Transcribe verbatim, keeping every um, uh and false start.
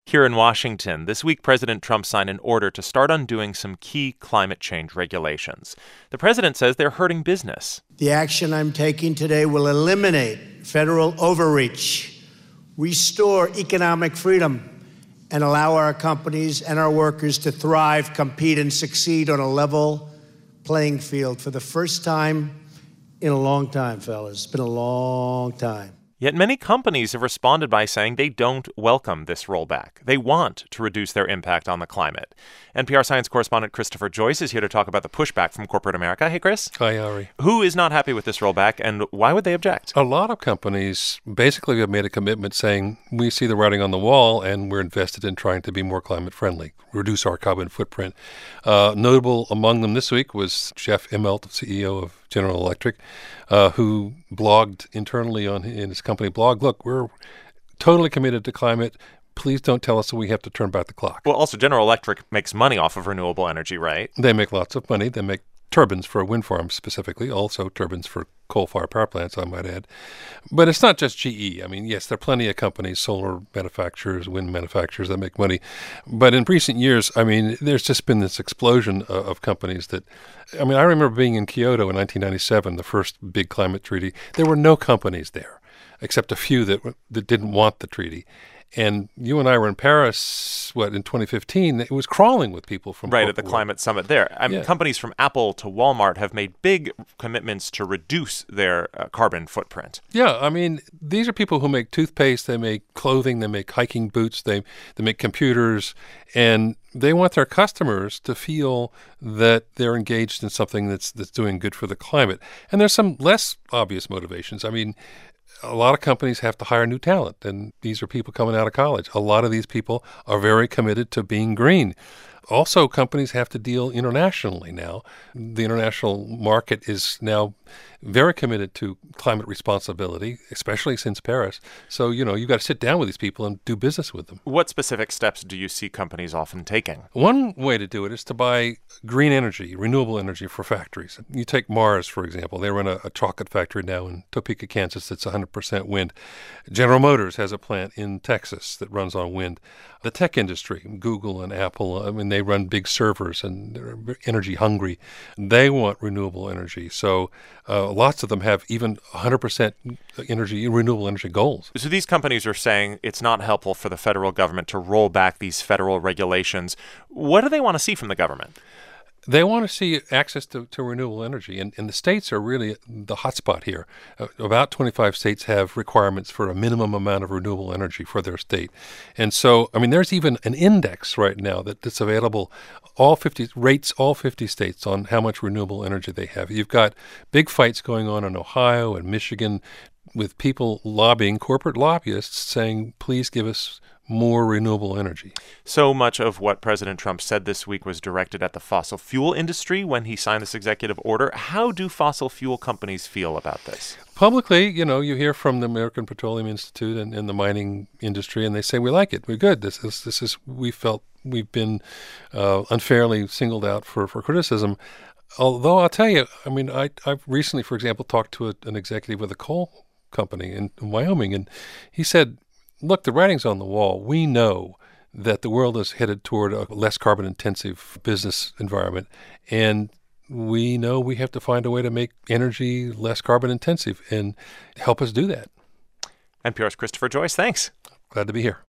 Here in Washington, this week President Trump signed an order to start undoing some key climate change regulations. The president says they're hurting business. The action I'm taking today will eliminate federal overreach, restore economic freedom, and allow our companies and our workers to thrive, compete, and succeed on a level playing field for the first time in a long time, fellas. It's been a long time. Yet many companies have responded by saying they don't welcome this rollback. They want to reduce their impact on the climate. N P R science correspondent Christopher Joyce is here to talk about the pushback from corporate America. Hey, Chris. Hi, Ari. Who is not happy with this rollback, and why would they object? A lot of companies basically have made a commitment saying, we see the writing on the wall, and we're invested in trying to be more climate friendly, reduce our carbon footprint. Uh, notable among them this week was Jeff Immelt, C E O of General Electric, uh, who blogged internally on in his company blog, look, we're totally committed to climate. Please don't tell us that we have to turn back the clock. Well, also, General Electric makes money off of renewable energy, right? They make lots of money. They make turbines for wind farms specifically, also turbines for coal-fired power plants, I might add. But it's not just G E. I mean, yes, there are plenty of companies, solar manufacturers, wind manufacturers that make money. But in recent years, I mean, there's just been this explosion of, of companies that, I mean, I remember being in Kyoto in nineteen ninety-seven, the first big climate treaty. There were no companies there, except a few that that didn't want the treaty. And you and I were in Paris, what, in twenty fifteen, it was crawling with people from... Right, at the climate summit there. I mean, yeah. Companies from Apple to Walmart have made big commitments to reduce their uh, carbon footprint. Yeah, I mean, these are people who make toothpaste, they make clothing, they make hiking boots, they they make computers, and they want their customers to feel that they're engaged in something that's that's doing good for the climate. And there's some less obvious motivations. I mean, a lot of companies have to hire new talent, and these are people coming out of college. A lot of these people are very committed to being green. Also, companies have to deal internationally now. The international market is now very committed to climate responsibility, especially since Paris. So, you know, you've got to sit down with these people and do business with them. What specific steps do you see companies often taking? One way to do it is to buy green energy, renewable energy for factories. You take Mars, for example. They run a, a chocolate factory now in Topeka, Kansas that's one hundred percent wind. General Motors has a plant in Texas that runs on wind. The tech industry, Google and Apple, I mean, they run big servers and they're energy hungry. They want renewable energy. So uh, lots of them have even one hundred percent energy, renewable energy goals. So these companies are saying it's not helpful for the federal government to roll back these federal regulations. What do they want to see from the government? They want to see access to, to renewable energy, and, and the states are really the hotspot here. Uh, about twenty-five states have requirements for a minimum amount of renewable energy for their state. And so, I mean, there's even an index right now that, that's available, all fifty, rates all fifty states on how much renewable energy they have. You've got big fights going on in Ohio and Michigan with people lobbying, corporate lobbyists saying, please give us more renewable energy. So much of what President Trump said this week was directed at the fossil fuel industry when he signed this executive order. How do fossil fuel companies feel about this? Publicly, you know, you hear from the American Petroleum Institute and, and the mining industry, and they say, we like it. We're good. This is, this is we felt we've been uh, unfairly singled out for, for criticism. Although I'll tell you, I mean, I, I've recently, for example, talked to a, an executive with a coal company in, in Wyoming, and he said, look, the writing's on the wall. We know that the world is headed toward a less carbon-intensive business environment, and we know we have to find a way to make energy less carbon-intensive and help us do that. N P R's Christopher Joyce, thanks. Glad to be here.